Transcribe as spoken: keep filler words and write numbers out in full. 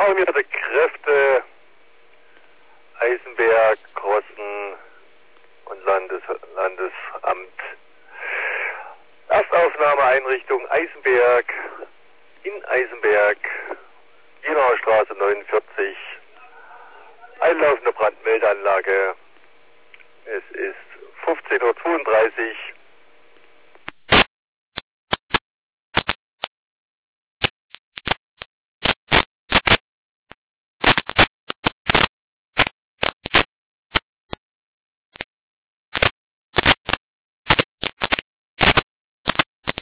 Alarmierte Kräfte, Eisenberg, Krossen und Landes Landesamt. Erstaufnahmeeinrichtung Eisenberg, in Eisenberg, Jena Straße neunundvierzig, einlaufende Brandmeldeanlage. Es ist fünfzehn Uhr zweiunddreißig.